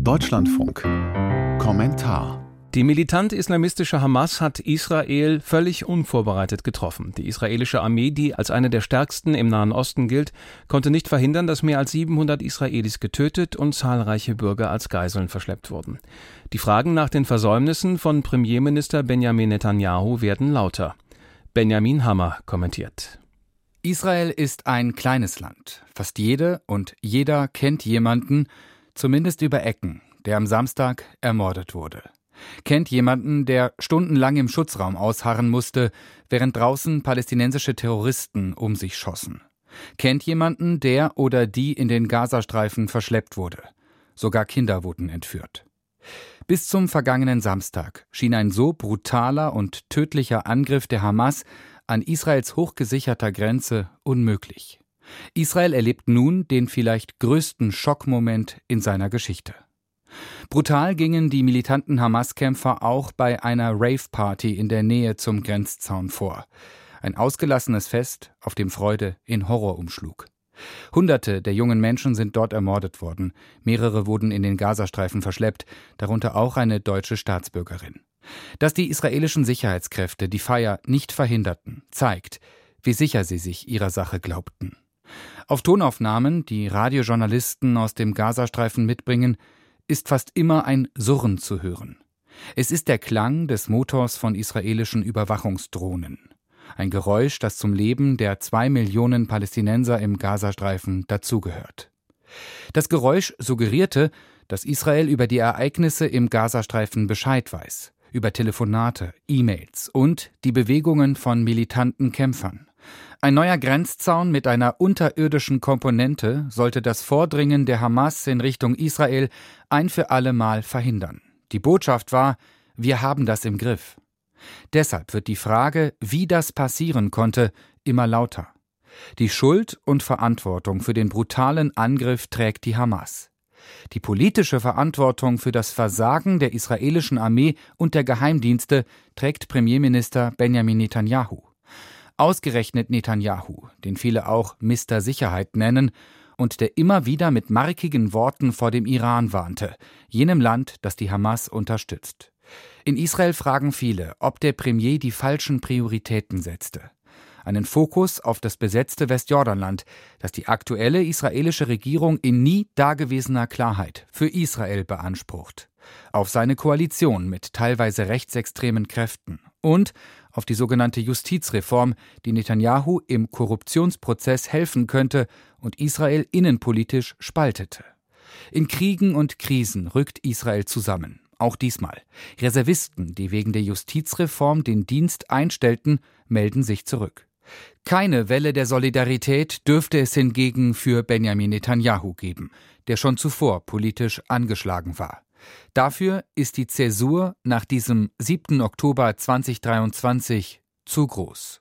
Deutschlandfunk. Kommentar. Die militant-islamistische Hamas hat Israel völlig unvorbereitet getroffen. Die israelische Armee, die als eine der stärksten im Nahen Osten gilt, konnte nicht verhindern, dass mehr als 700 Israelis getötet und zahlreiche Bürger als Geiseln verschleppt wurden. Die Fragen nach den Versäumnissen von Premierminister Benjamin Netanyahu werden lauter. Benjamin Hammer kommentiert. Israel ist ein kleines Land. Fast jede und jeder kennt jemanden, zumindest über Ecken, der am Samstag ermordet wurde. Kennt jemanden, der stundenlang im Schutzraum ausharren musste, während draußen palästinensische Terroristen um sich schossen. Kennt jemanden, der oder die in den Gazastreifen verschleppt wurde. Sogar Kinder wurden entführt. Bis zum vergangenen Samstag schien ein so brutaler und tödlicher Angriff der Hamas an Israels hochgesicherter Grenze unmöglich. Israel erlebt nun den vielleicht größten Schockmoment in seiner Geschichte. Brutal gingen die militanten Hamas-Kämpfer auch bei einer Rave-Party in der Nähe zum Grenzzaun vor. Ein ausgelassenes Fest, auf dem Freude in Horror umschlug. Hunderte der jungen Menschen sind dort ermordet worden. Mehrere wurden in den Gazastreifen verschleppt, darunter auch eine deutsche Staatsbürgerin. Dass die israelischen Sicherheitskräfte die Feier nicht verhinderten, zeigt, wie sicher sie sich ihrer Sache glaubten. Auf Tonaufnahmen, die Radiojournalisten aus dem Gazastreifen mitbringen, ist fast immer ein Surren zu hören. Es ist der Klang des Motors von israelischen Überwachungsdrohnen. Ein Geräusch, das zum Leben der 2 Millionen Palästinenser im Gazastreifen dazugehört. Das Geräusch suggerierte, dass Israel über die Ereignisse im Gazastreifen Bescheid weiß, über Telefonate, E-Mails und die Bewegungen von militanten Kämpfern. Ein neuer Grenzzaun mit einer unterirdischen Komponente sollte das Vordringen der Hamas in Richtung Israel ein für alle Mal verhindern. Die Botschaft war: Wir haben das im Griff. Deshalb wird die Frage, wie das passieren konnte, immer lauter. Die Schuld und Verantwortung für den brutalen Angriff trägt die Hamas. Die politische Verantwortung für das Versagen der israelischen Armee und der Geheimdienste trägt Premierminister Benjamin Netanyahu. Ausgerechnet Netanyahu, den viele auch Mr. Sicherheit nennen und der immer wieder mit markigen Worten vor dem Iran warnte, jenem Land, das die Hamas unterstützt. In Israel fragen viele, ob der Premier die falschen Prioritäten setzte. Einen Fokus auf das besetzte Westjordanland, das die aktuelle israelische Regierung in nie dagewesener Klarheit für Israel beansprucht. Auf seine Koalition mit teilweise rechtsextremen Kräften und auf die sogenannte Justizreform, die Netanyahu im Korruptionsprozess helfen könnte und Israel innenpolitisch spaltete. In Kriegen und Krisen rückt Israel zusammen, auch diesmal. Reservisten, die wegen der Justizreform den Dienst einstellten, melden sich zurück. Keine Welle der Solidarität dürfte es hingegen für Benjamin Netanyahu geben, der schon zuvor politisch angeschlagen war. Dafür ist die Zäsur nach diesem 7. Oktober 2023 zu groß.